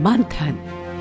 मंथन।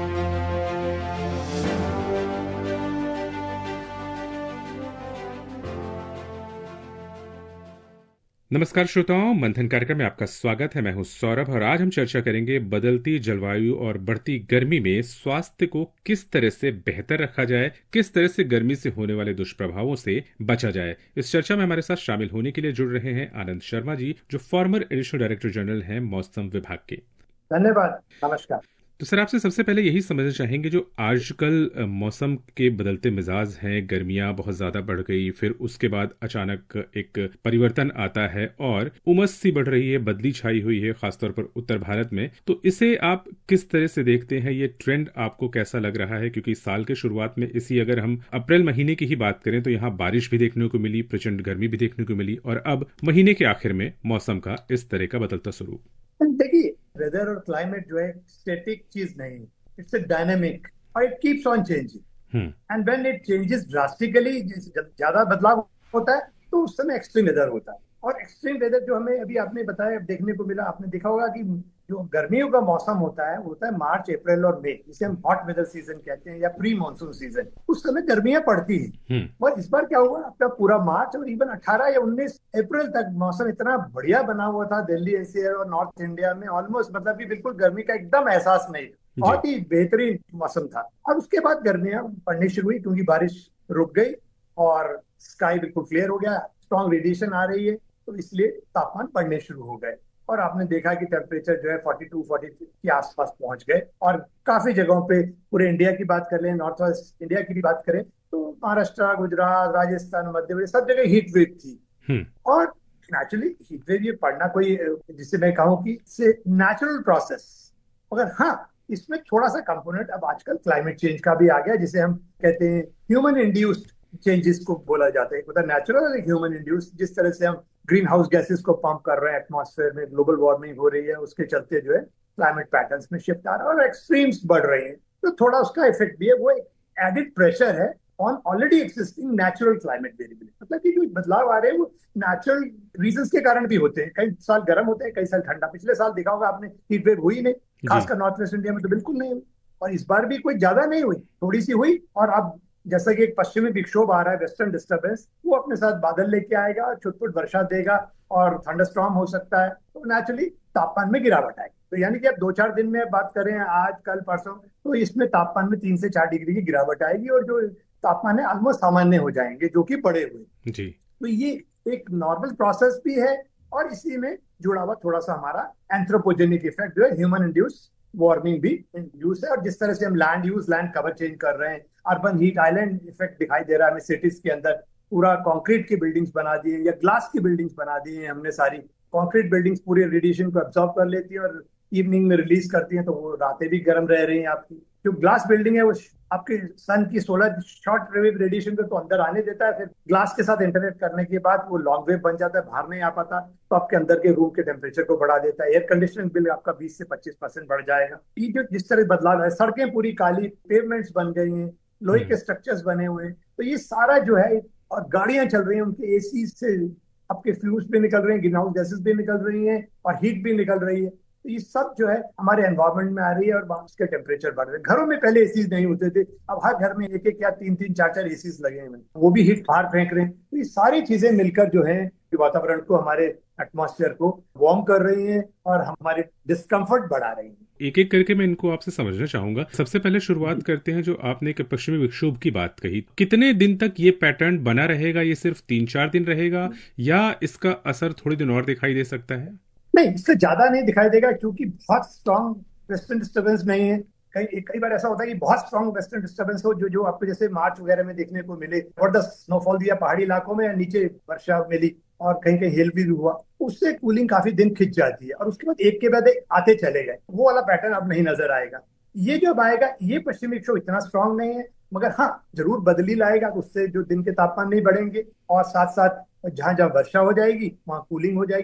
नमस्कार श्रोताओं, मंथन कार्यक्रम में आपका स्वागत है। मैं हूं सौरभ और आज हम चर्चा करेंगे बदलती जलवायु और बढ़ती गर्मी में स्वास्थ्य को किस तरह से बेहतर रखा जाए, किस तरह से गर्मी से होने वाले दुष्प्रभावों से बचा जाए। इस चर्चा में हमारे साथ शामिल होने के लिए जुड़ रहे हैं आनंद शर्मा जी, जो फॉर्मर एडिशनल डायरेक्टर जनरल हैं मौसम विभाग के। धन्यवाद। नमस्कार। तो सर, आपसे सबसे पहले यही समझना चाहेंगे, जो आजकल मौसम के बदलते मिजाज हैं, गर्मियां बहुत ज्यादा बढ़ गई, फिर उसके बाद अचानक एक परिवर्तन आता है और उमस सी बढ़ रही है, बदली छाई हुई है खासतौर पर उत्तर भारत में। तो इसे आप किस तरह से देखते हैं? ये ट्रेंड आपको कैसा लग रहा है? क्योंकि साल के शुरुआत में इसी अगर हम अप्रैल महीने की ही बात करें तो यहाँ बारिश भी देखने को मिली, प्रचंड गर्मी भी देखने को मिली, और अब महीने के आखिर में मौसम का इस तरह का बदलता स्वरूप। देखिए, वेदर और क्लाइमेट जो है स्टैटिक चीज नहीं है, इट्स अ डायनेमिक और it keeps on changing. Hmm. And when it changes drastically, जब ज्यादा बदलाव होता है तो उस समय एक्सट्रीम वेदर होता है। और एक्सट्रीम वेदर जो हमें अभी आपने बताया, अब देखने को मिला, आपने देखा होगा कि जो गर्मियों का मौसम होता है वो होता है मार्च, अप्रैल और मई, जिसे हम हॉट वेदर सीजन कहते हैं या प्री मानसून सीजन। उस समय गर्मियां पड़ती हैं। हम्म। और इस बार क्या हुआ, अपना पूरा मार्च और इवन 18 या 19 अप्रैल तक मौसम इतना बढ़िया बना हुआ था दिल्ली एनसीआर और नॉर्थ इंडिया में, ऑलमोस्ट मतलब कि बिल्कुल गर्मी का एकदम एहसास नहीं। जी। बहुत ही बेहतरीन मौसम था। अब उसके बाद गर्मियां पड़नी शुरू हुई क्योंकि बारिश रुक गई और स्काई बिल्कुल क्लियर हो गया, स्ट्रॉन्ग रेडिएशन आ रही है, तो इसलिए तापमान बढ़ने शुरू हो गए। और आपने देखा कि टेम्परेचर जो है 42 43 के आसपास पहुंच गए। और काफी जगहों पे, पूरे इंडिया की बात कर लें, नॉर्थ वेस्ट इंडिया की भी बात करें, तो महाराष्ट्र, गुजरात, राजस्थान, मध्य प्रदेश, सब जगह हीट वेव थी। हम्म। और नेचुरली हीट वेव ये पढ़ना कोई, जिसे मैं कहूँ कि नेचुरल प्रोसेस। मगर हाँ, इसमें थोड़ा सा कंपोनेंट अब आजकल क्लाइमेट चेंज का भी आ गया, जिसे हम कहते हैं ह्यूमन इंड्यूस्ड चेंजेस को बोला जाता है। मतलब नेचुरल और ह्यूमन इंड्यूस्ड, जिस तरह से हम ग्रीन हाउस गैसेस को पंप कर रहे हैं एटमॉस्फेयर में, ग्लोबल वार्मिंग हो रही है, उसके चलते जो है क्लाइमेट पैटर्न्स में शिफ्ट आ रहा है और एक्सट्रीम्स बढ़ रहे हैं। तो थोड़ा उसका इफेक्ट भी है, वो एक एडिड प्रेशर है on already existing natural climate variability. मतलब कि जो बदलाव आ रहे हैं वो नेचुरल रीजंस के कारण भी होते हैं। कई साल गर्म होते हैं, कई साल ठंडा। पिछले साल देखा होगा आपने, हीट वेव हुई नहीं, जी। खासकर नॉर्थ वेस्ट इंडिया में तो बिल्कुल नहीं हुई। और इस बार भी कोई ज्यादा नहीं हुई, थोड़ी सी हुई। और अब जैसा कि एक पश्चिमी विक्षोभ आ रहा है, वेस्टर्न डिस्टर्बेंस, वो अपने साथ बादल लेके आएगा और छुटपुट वर्षा देगा और थंडरस्टॉर्म हो सकता है, तो नेचुरली तापमान में गिरावट आएगी। तो यानी कि अब 2-4 दिन में बात करें, आज कल परसों, तो इसमें तापमान में 3 से 4 डिग्री की गिरावट आएगी और जो तापमान है ऑलमोस्ट सामान्य हो जाएंगे, जो कि बढ़े हुए। जी। तो ये एक नॉर्मल प्रोसेस भी है। और इसी में जुड़ा हुआ थोड़ा सा हमारा एंथ्रोपोजेनिक इफेक्ट जो है, ह्यूमन इंड्यूस वार्मिंग भी इंड्यूस है। और जिस तरह से हम लैंड कवर चेंज कर रहे हैं, अर्बन हीट आइलैंड इफेक्ट दिखाई दे रहा है हमें सिटीज के अंदर। पूरा कंक्रीट की बिल्डिंग्स बना दी है या ग्लास की बिल्डिंग्स बना दी है हमने सारी। कंक्रीट बिल्डिंग्स पूरे रेडिएशन को एब्जॉर्ब कर लेती है और इवनिंग में रिलीज करती है, तो वो रातें भी गर्म रह रही हैं आपकी। जो ग्लास बिल्डिंग है वो आपके सन की सोलर शॉर्ट वेव रेडिएशन को तो अंदर आने देता है, फिर ग्लास के साथ इंटरनेट करने के बाद वो लॉन्ग वेव बन जाता है, बाहर नहीं आ पाता, तो आपके अंदर के रूम के टेम्परेचर को बढ़ा देता है। एयर कंडीशनिंग बिल आपका 20 से 25% बढ़ जाएगा। ये जो जिस तरह बदलाव है, सड़कें पूरी काली, पेवमेंट्स बन गई हैं, लोहे के स्ट्रक्चर्स बने हुए हैं, तो ये सारा जो है। और गाड़ियां चल रही हैं, उनके एसी से आपके फ्यूज भी निकल रहे हैं, ग्रीन हाउस गैसेस भी निकल रही हैं और हीट भी निकल रही है। तो ये सब जो है हमारे एनवायरमेंट में आ रही है और उसके टेम्परेचर बढ़ रहे हैं। घरों में पहले एसीज नहीं होते थे, अब हर घर में एक एक या 3-3 4-4 एसीज लगे हैं, वो भी हीट बाहर फेंक रहे हैं। तो ये सारी चीजें मिलकर जो है वातावरण को, हमारे एटमॉस्फेयर को वार्म कर रही हैं और हमारे डिस्कम्फर्ट बढ़ा रही हैं। एक एक करके मैं इनको आपसे समझना चाहूंगा। सबसे पहले शुरुआत करते हैं, जो आपने एक पश्चिमी विक्षोभ की बात कही, कितने दिन तक ये पैटर्न बना रहेगा? ये सिर्फ 3-4 दिन रहेगा या इसका असर थोड़े दिन और दिखाई दे सकता है? नहीं, इससे ज्यादा नहीं दिखाई देगा क्योंकि बहुत स्ट्रांग वेस्टर्न डिस्टर्बेंस नहीं है। कई कई बार ऐसा होता है कि बहुत स्ट्रांग वेस्टर्न डिस्टर्बेंस हो, जो जो आपको जैसे मार्च वगैरह में देखने को मिले, जबरदस्त स्नोफॉल दिया पहाड़ी इलाकों में, नीचे वर्षा मिली और कहीं कहीं हेल भी हुआ, उससे कूलिंग काफी दिन खिंच जाती है और उसके बाद एक के बाद एक आते चले गए। वो वाला पैटर्न अब नहीं नजर आएगा। ये जब आएगा, ये पश्चिमी विक्षोभ इतना स्ट्रांग नहीं है, मगर हाँ जरूर बदली लाएगा। उससे जो दिन के तापमान नहीं बढ़ेंगे और साथ साथ जहां जहां वर्षा हो जाएगी वहां कूलिंग हो जाएगी, तो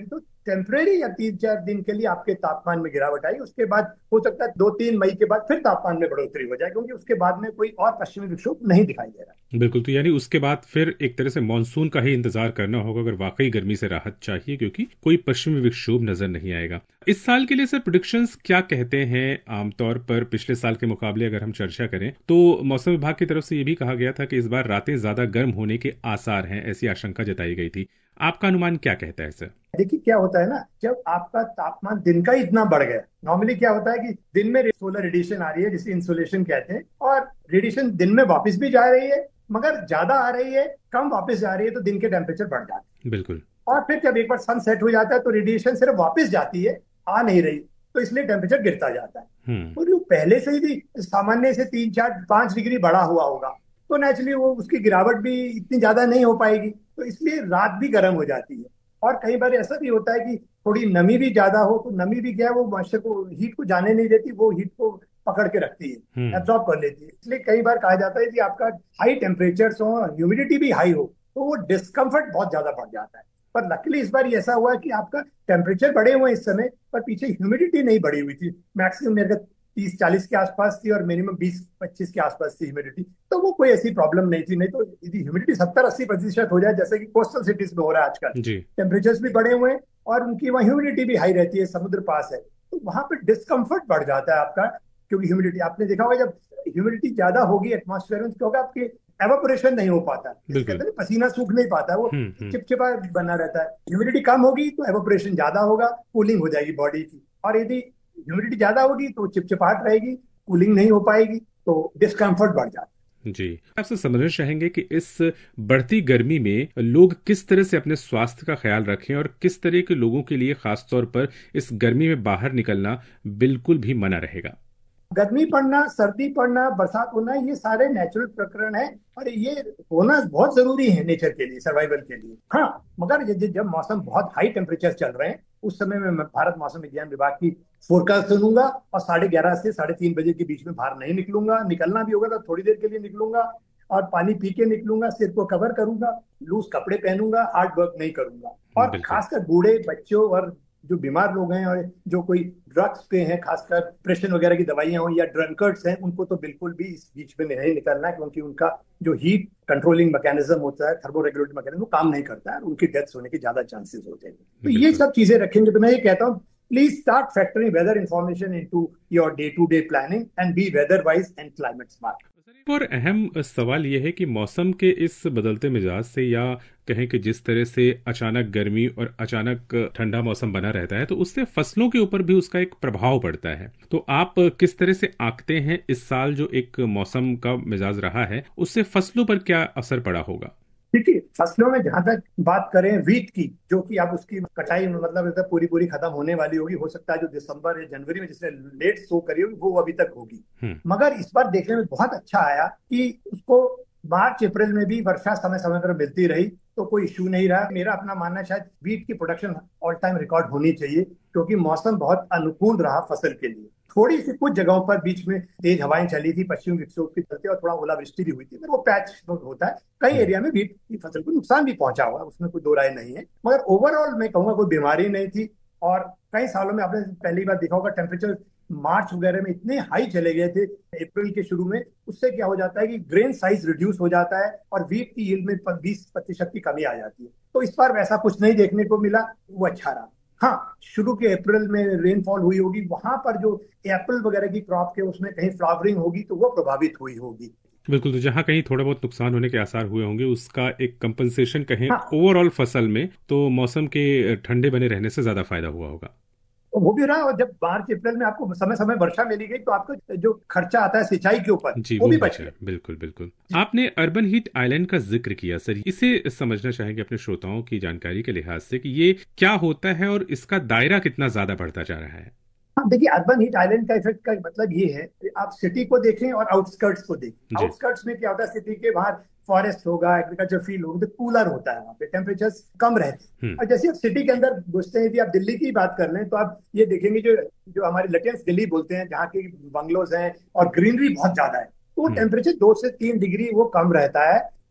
टेम्परेरी या 3-4 दिन के लिए आपके तापमान में गिरावट आई, उसके बाद हो सकता है 2-3 मई के बाद फिर तापमान में बढ़ोतरी हो जाए, क्योंकि उसके बाद में कोई और पश्चिमी विक्षोभ नहीं दिखाई दे रहा। बिल्कुल, तो यानी उसके बाद फिर एक तरह से मानसून का ही इंतजार करना होगा अगर वाकई गर्मी से राहत चाहिए, क्योंकि कोई पश्चिमी विक्षोभ नजर नहीं आएगा। इस साल के लिए सर प्रेडिक्शंस क्या कहते हैं? आमतौर पर पिछले साल के मुकाबले अगर हम चर्चा करें तो मौसम विभाग की तरफ से ये भी कहा गया था कि इस बार रातें ज्यादा गर्म होने के आसार हैं, ऐसी आशंका जताई गई थी। आपका अनुमान क्या कहता है सर? देखिए क्या होता है ना, जब आपका तापमान दिन का ही इतना बढ़ गया, नॉर्मली क्या होता है कि दिन में सोलर रेडिएशन आ रही है जिसे इंसोलेशन कहते हैं, और रेडिएशन दिन में वापस भी जा रही है, मगर ज्यादा आ रही है, कम वापस जा रही है, तो दिन के टेम्परेचर बढ़ जाते हैं। बिल्कुल। और फिर जब एक बार सन सेट हो जाता है तो रेडिएशन सिर्फ वापस जाती है, आ नहीं रही, तो इसलिए टेम्परेचर गिरता जाता है। तो जो पहले से ही भी सामान्य से 3-4-5 डिग्री बढ़ा हुआ होगा, तो नेचुरली वो उसकी गिरावट भी इतनी ज्यादा नहीं हो पाएगी, तो इसलिए रात भी गर्म हो जाती है। और कई बार ऐसा भी होता है कि थोड़ी नमी भी ज्यादा हो, तो नमी भी क्या है, वो मॉइस्चर को, हीट को जाने नहीं देती, वो हीट को पकड़ के रखती है, एब्जॉर्ब कर लेती है। इसलिए कई बार कहा जाता है कि आपका हाई टेम्परेचर हो, ह्यूमिडिटी भी हाई हो, तो वो डिस्कम्फर्ट बहुत ज्यादा बढ़ जाता है। पर लकीली इस बार ऐसा हुआ कि आपका टेम्परेचर बढ़े हुए इस समय, पर पीछे ह्यूमिडिटी नहीं बढ़ी हुई थी। मैक्सिमम मेरे का 30-40 के आसपास थी और मिनिमम 20-25 के आसपास थी ह्यूमिडिटी, तो वो कोई ऐसी प्रॉब्लम नहीं थी। नहीं तो यदि ह्यूमिडिटी 70-80% हो जाए, जैसे कि कोस्टल सिटीज में हो रहा है आजकल, जी। टेम्परेचर्स भी बढ़े हुए हैं और उनकी वहाँ ह्यूमिडिटी भी हाई रहती है, समुद्र पास है, तो वहां पे डिस्कम्फर्ट बढ़ जाता है आपका। क्योंकि ह्यूमिडिटी आपने देखा होगा, जब ह्यूमिडिटी ज्यादा होगी एटमॉस्फेयर में, तो होगा आपके एवापोरेशन नहीं हो पाता, जिसे कहते हैं पसीना सूख नहीं पाता, वो चिपचिपा बना रहता है। ह्यूमिडिटी कम होगी तो एवापोरेशन ज्यादा होगा, कूलिंग हो जाएगी बॉडी की, और यदि ह्यूमिडिटी ज्यादा होगी तो चिपचिपाहट रहेगी, कूलिंग नहीं हो पाएगी, तो डिस्कम्फर्ट बढ़ जाता है। जी, आपसे समझना चाहेंगे कि इस बढ़ती गर्मी में लोग किस तरह से अपने स्वास्थ्य का ख्याल रखें और किस तरह के लोगों के लिए खासतौर पर इस गर्मी में बाहर निकलना बिल्कुल भी मना रहेगा। गर्मी पड़ना, सर्दी पड़ना, बरसात होना, ये सारे नेचुरल प्रकरण है, और ये होना बहुत जरूरी है नेचर के लिए, सर्वाइवल के लिए। हाँ, मगर जब मौसम बहुत हाई टेम्परेचर चल रहे हैं, उस समय में मैं भारत मौसम विज्ञान विभाग की फोरकास्ट सुनूंगा और 11:30 से 3:30 बजे के बीच में बाहर नहीं निकलूंगा। निकलना भी होगा तो थोड़ी देर के लिए निकलूंगा, और पानी पी के निकलूंगा, सिर को कवर करूंगा, लूज कपड़े पहनूंगा, हार्ड वर्क नहीं करूंगा। और खासकर बूढ़े, बच्चों और जो बीमार लोग हैं और जो कोई ड्रग्स पे हैं, खासकर प्रेशर वगैरह की दवाइयां हो, या ड्रंकर्ड्स हैं, उनको तो बिल्कुल भी इस बीच में नहीं निकलना, क्योंकि उनका जो हीट कंट्रोलिंग मैकेनिज्म होता है, थर्मो रेगुलेटरी मैकेनिज्म, काम नहीं करता है, उनकी डेथ्स होने के ज्यादा चांसेस होते हैं। तो ये सब चीजें रखेंगे तो मैं ये कहता हूँ, please start factoring weather information into your day to day planning and be weather wise and climate smart. और अहम सवाल यह है कि मौसम के इस बदलते मिजाज से, या कहें कि जिस तरह से अचानक गर्मी और अचानक ठंडा मौसम बना रहता है, तो उससे फसलों के ऊपर भी उसका एक प्रभाव पड़ता है। तो आप किस तरह से आंकते हैं इस साल जो एक मौसम का मिजाज रहा है, उससे फसलों पर क्या असर पड़ा होगा? देखिए, फसलों में जहां तक बात करें वीट की, जो कि अब उसकी कटाई मतलब पूरी पूरी खत्म होने वाली होगी, हो सकता है जो दिसंबर या जनवरी में जिसने लेट सो करी होगी वो अभी तक होगी। मगर इस बार देखने में बहुत अच्छा आया कि उसको मार्च अप्रैल में भी वर्षा समय समय पर मिलती रही, तो कोई इश्यू नहीं रहा। मेरा अपना मानना है शायद वीट की प्रोडक्शन ऑल टाइम रिकॉर्ड होनी चाहिए, क्योंकि मौसम बहुत अनुकूल रहा फसल के लिए। थोड़ी सी कुछ जगहों पर बीच में तेज हवाएं चली थी पश्चिमी विक्षोभ के चलते, और थोड़ा ओलावृष्टि भी हुई थी, पर वो पैच होता है। कई एरिया में वीट की फसल को नुकसान भी पहुंचा हुआ है, उसमें कोई दो राय नहीं है, मगर ओवरऑल मैं कहूंगा कोई बीमारी नहीं थी। और कई सालों में आपने पहली बार देखा होगा, टेम्परेचर मार्च वगैरह में इतने हाई चले गए थे अप्रैल के शुरू में, उससे क्या हो जाता है कि ग्रेन साइज रिड्यूस हो जाता है और वीट की यील्ड में 20% की कमी आ जाती है। तो इस बार वैसा कुछ नहीं देखने को मिला, वो अच्छा रहा। हाँ, शुरू के अप्रैल में रेनफॉल हुई होगी, वहां पर जो एप्पल वगैरह की क्रॉप के उसमें कहीं फ्लावरिंग होगी तो वो प्रभावित हुई होगी। बिल्कुल, तो जहां कहीं थोड़ा बहुत नुकसान होने के आसार हुए होंगे, उसका एक कंपनसेशन कहें हाँ, ओवरऑल फसल में, तो मौसम के ठंडे बने रहने से ज्यादा फायदा हुआ होगा। तो वो भी रहा। और जब मार्च अप्रैल में आपको समय समय वर्षा मिली गई, तो आपका जो खर्चा आता है सिंचाई के ऊपर, जी, वो भी बचा। बच गया। बिल्कुल बिल्कुल। आपने अर्बन हीट आइलैंड का जिक्र किया सर, इसे समझना चाहेंगे अपने श्रोताओं की जानकारी के लिहाज से कि ये क्या होता है और इसका दायरा कितना ज्यादा बढ़ता जा रहा है? हाँ, देखिए, अर्बन हीट आइलैंड का इफेक्ट का मतलब ये है कि आप सिटी को देखें और आउटस्कर्ट्स को देखें। आउटस्कर्ट्स में क्या होता है, सिटी के बाहर फॉरेस्ट होगा, एग्रीकल्चर फील्ड होगा, तो कूलर होता है, वहाँ पे टेम्परेचर्स कम रहते हैं। और जैसे आप सिटी के अंदर घुसते हैं, यदि आप दिल्ली की बात कर लें, तो आप ये देखेंगे जो जो हमारी लेटेंस दिल्ली बोलते हैं, जहाँ के बंगलोज हैं और ग्रीनरी बहुत ज्यादा है, तो वो टेम्परेचर 2 से 3 डिग्री वो कम रहता है।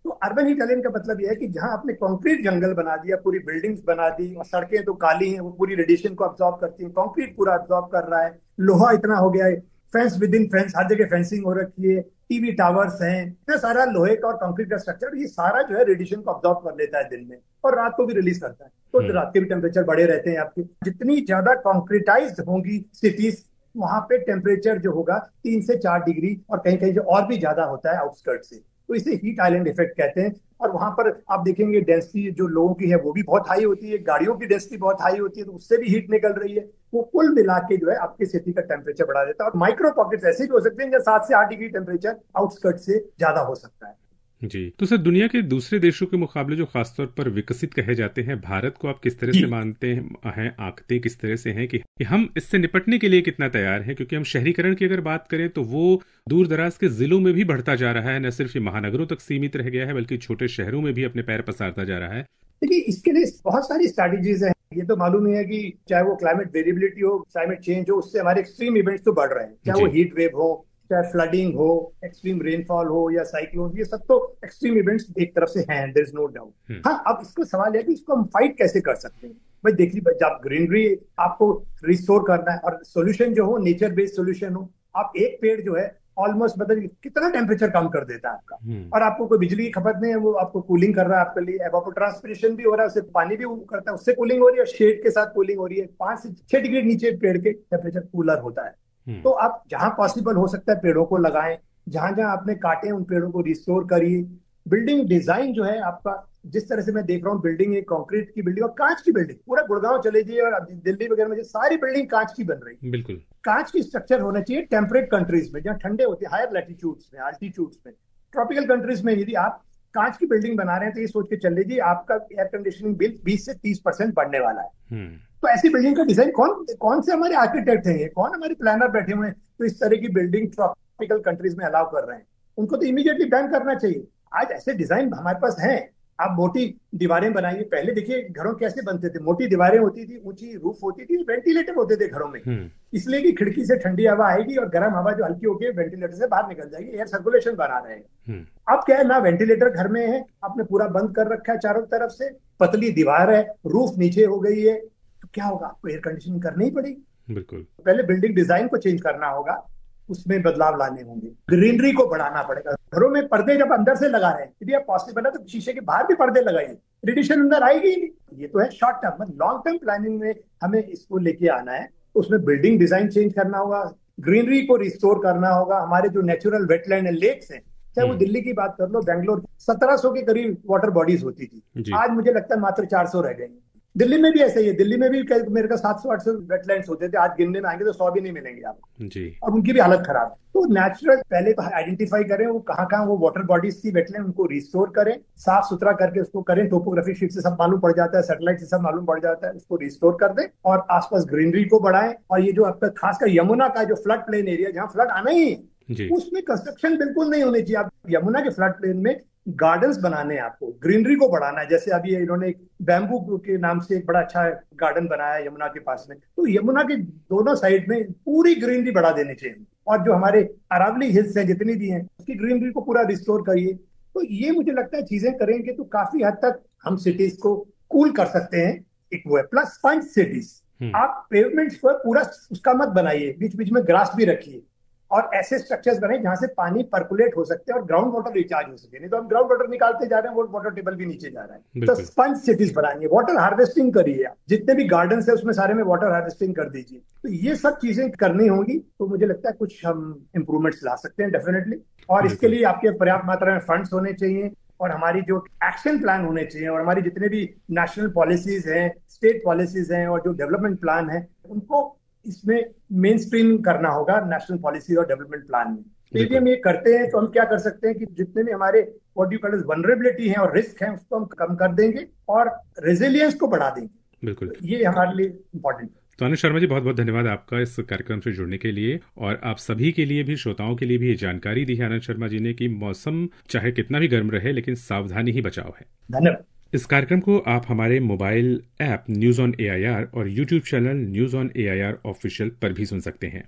तो अर्बन हीट आइलैंड का मतलब यह है कि जहां आपने कंक्रीट जंगल बना दिया, पूरी बिल्डिंग्स बना दी और सड़कें तो काली हैं, वो पूरी रेडिएशन को अब्सॉर्ब करती हैं, कंक्रीट पूरा अब्सॉर्ब कर रहा है, लोहा इतना हो गया है, फेंस विद इन फेंस, हर जगह फेंसिंग हो रखी है, टीवी टावर्स हैं, इतना सारा लोहे का और कंक्रीट का स्ट्रक्चर, ये सारा जो है रेडिएशन को अब्सॉर्ब कर लेता है दिन में और रात को भी रिलीज करता है। तो रात के भी टेम्परेचर बढ़े रहते हैं आपके। जितनी ज्यादा कॉन्क्रीटाइज्ड होंगी सिटीज, वहां पे टेम्परेचर जो होगा 3 से 4 डिग्री, और कहीं कहीं जो और भी ज्यादा होता है आउटस्कर्ट से, तो इसे हीट आइलैंड इफेक्ट कहते हैं। और वहां पर आप देखेंगे डेंसिटी जो लोगों की है वो भी बहुत हाई होती है, गाड़ियों की डेंसिटी बहुत हाई होती है, तो उससे भी हीट निकल रही है। वो कुल मिला के जो है आपकी सिटी का टेम्परेचर बढ़ा देता है। और माइक्रो पॉकेट्स ऐसे भी हो सकते हैं जहाँ 7 से 8 डिग्री टेम्परेचर आउटस्कर्ट से ज्यादा हो सकता है। जी, तो सर दुनिया के दूसरे देशों के मुकाबले जो खासतौर पर विकसित कहे जाते हैं, भारत को आप किस तरह से मानते हैं, आंकते किस तरह से हैं कि हम इससे निपटने के लिए कितना तैयार हैं? क्योंकि हम शहरीकरण की अगर बात करें तो वो दूर दराज के जिलों में भी बढ़ता जा रहा है, न सिर्फ ये महानगरों तक सीमित रह गया है बल्कि छोटे शहरों में भी अपने पैर पसारता जा रहा है। देखिए, इसके लिए बहुत सारी स्ट्रैटेजीज हैं। ये तो मालूम ही है कि चाहे वो क्लाइमेट वेरिएबिलिटी हो, क्लाइमेट चेंज हो, उससे हमारे एक्सट्रीम इवेंट्स तो बढ़ रहे हैं, चाहे वो हीट वेव हो, चाहे फ्लडिंग हो, एक्सट्रीम रेनफॉल हो या साइक्लोन, ये सब तो एक्सट्रीम इवेंट्स एक तरफ से हैं, देयर इज नो डाउट। हाँ, अब इसको सवाल है कि इसको हम फाइट कैसे कर सकते हैं। भाई देखिए, जब ग्रीनरी आपको रिस्टोर करना है और सोल्यूशन जो हो नेचर बेस्ड सोल्यूशन हो, आप एक पेड़ जो है ऑलमोस्ट मतलब कितना टेम्परेचर कम कर देता है आपका, और आपको कोई बिजली की खपत नहीं है, वो आपको कूलिंग कर रहा है आपके लिए, एवापोट्रांसपिरेशन भी हो रहा है, उससे पानी भी करता है, उससे कूलिंग हो रही है, शेड के साथ कूलिंग हो रही है, 5 से 6 डिग्री नीचे पेड़ के टेम्परेचर कूलर होता है। तो आप जहां पॉसिबल हो सकता है पेड़ों को लगाएं, जहां जहां आपने काटे उन पेड़ों को रिस्टोर करिए। बिल्डिंग डिजाइन जो है आपका, जिस तरह से मैं देख रहा हूँ, बिल्डिंग एक कंक्रीट की बिल्डिंग और कांच की बिल्डिंग, पूरा गुड़गांव चले जाइए और दिल्ली वगैरह में सारी बिल्डिंग कांच की बन रही है। बिल्कुल कांच की स्ट्रक्चर होना चाहिए टेम्परेट कंट्रीज में, जहां ठंडे होते हैं, हायर लैटिट्यूड्स में, अल्टीट्यूड्स में। ट्रॉपिकल कंट्रीज में यदि आप कांच की बिल्डिंग बना रहे हैं तो ये सोच के चल लीजिए आपका एयर कंडीशनिंग बिल 20 से 30% बढ़ने वाला है। तो ऐसी बिल्डिंग का डिजाइन कौन कौन से हमारे आर्किटेक्ट हैं, कौन हमारे प्लानर बैठे हुए हैं तो इस तरह की बिल्डिंग ट्रॉपिकल कंट्रीज में अलाउ कर रहे हैं? उनको तो इमीडिएटली बैन करना चाहिए। आज ऐसे डिजाइन हमारे पास हैं। आप मोटी दीवारें बनाइए, पहले देखिए घरों कैसे बनते थे, मोटी दीवारें होती थी, ऊंची रूफ होती थी, वेंटिलेटर होते थे घरों में, इसलिए कि खिड़की से ठंडी हवा आएगी और गर्म हवा जो हल्की होगी वेंटिलेटर से बाहर निकल जाएगी, एयर सर्कुलेशन बना रहेगा। अब क्या है ना, वेंटिलेटर घर में है, आपने पूरा बंद कर रखा है चारों तरफ से, पतली दीवार है, रूफ नीचे हो गई है, तो क्या होगा, आपको एयर कंडीशनिंग करनी ही पड़ेगी। बिल्कुल, पहले बिल्डिंग डिजाइन को चेंज करना होगा, उसमें बदलाव लाने होंगे, ग्रीनरी को बढ़ाना पड़ेगा। घरों में पर्दे जब अंदर से लगा रहे हैं, यदि आप पॉसिबल है तो शीशे के बाहर भी पर्दे लगाइए, रेडिएशन अंदर आएगी ही नहीं। ये तो है short term. Long term planning में हमें इसको लेके आना है, उसमें बिल्डिंग डिजाइन चेंज करना होगा, ग्रीनरी को रिस्टोर करना होगा। हमारे जो नेचुरल वेटलैंड है, लेक्स हैं, चाहे वो दिल्ली की बात कर लो, बैंगलोर, 1700 के करीब वाटर बॉडीज होती थी, आज मुझे लगता है मात्र 400 रह गई। दिल्ली में भी ऐसा ही है, दिल्ली में भी मेरे का 700-800 वेटलैंड्स होते थे, आज गिनने में आएंगे तो 100 भी नहीं मिलेंगे आपको जी। और उनकी भी हालत खराब है। तो नेचुरल पहले तो आइडेंटिफाई करें वो कहाँ वो वाटर बॉडीज थी, वेटलैंड, उनको रिस्टोर करें, साफ सुथरा करके उसको करें, टोपोग्राफी शीट से सब मालूम पड़ जाता है, सैटेलाइट से सब मालूम पड़ जाता है, उसको रिस्टोर कर दें और आसपास ग्रीनरी को बढ़ाएं। और ये जो आपका खासकर यमुना का जो फ्लड प्लेन एरिया, जहाँ फ्लड आना ही है, उसमें कंस्ट्रक्शन बिल्कुल नहीं होनी चाहिए। आप यमुना के फ्लड प्लेन में गार्डन्स बनाने हैं, आपको ग्रीनरी को बढ़ाना है। जैसे अभी इन्होंने बैम्बू के नाम से एक बड़ा अच्छा गार्डन बनाया है यमुना के पास में, तो यमुना के दोनों साइड में पूरी ग्रीनरी बढ़ा देनी चाहिए। और जो हमारे अरावली हिल्स हैं जितनी भी हैं, उसकी ग्रीनरी को पूरा रिस्टोर करिए। तो ये मुझे लगता है चीजें करेंगे तो काफी हद तक हम सिटीज को कूल कर सकते हैं। एक वो है, प्लस स्पंज सिटीज। आप पेवमेंट्स पर पूरा उसका मत बनाइए, बीच बीच में ग्रास भी रखिए और ऐसे स्ट्रक्चर्स बनाए जहां से पानी पर्कुलेट हो सकते हैं और ग्राउंड वाटर रिचार्ज हो सके। नहीं तो हम ग्राउंड वाटर निकालते जा रहे हैं, वो वाटर टेबल भी नीचे जा रहा है। तो स्पंज सिटीज बनाइए, वाटर हार्वेस्टिंग करिए, आप जितने भी गार्डन्स है उसमें सारे में वाटर हार्वेस्टिंग कर दीजिए। तो ये सब चीजें करनी होंगी, तो मुझे लगता है कुछ हम इंप्रूवमेंट्स ला सकते हैं डेफिनेटली। और इसके लिए आपके पर्याप्त मात्रा में फंड्स होने चाहिए और हमारी जो एक्शन प्लान होने चाहिए और हमारी जितने भी नेशनल पॉलिसीज हैं, स्टेट पॉलिसीज हैं और जो डेवलपमेंट प्लान है, उनको इसमें मेन स्ट्रीम करना होगा नेशनल पॉलिसी और डेवलपमेंट प्लान में। तो यदि हम ये करते हैं तो हम क्या कर सकते हैं कि जितने भी हमारे व्हाट यू कॉल वनरेबिलिटी है और रिस्क है, उसको हम कम कर देंगे और रेजिलियंस को बढ़ा देंगे। बिल्कुल, तो ये हमारे लिए इम्पोर्टेंट है। तो आनंद शर्मा जी, बहुत बहुत धन्यवाद आपका इस कार्यक्रम से जुड़ने के लिए, और आप सभी के लिए भी, श्रोताओं के लिए भी ये जानकारी दी है आनंद शर्मा जी ने कि मौसम चाहे कितना भी गर्म रहे लेकिन सावधानी ही बचाव है। धन्यवाद। इस कार्यक्रम को आप हमारे mobile app news on AIR और YouTube channel news on AIR official पर भी सुन सकते हैं।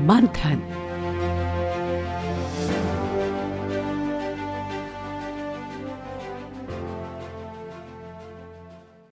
मंथन।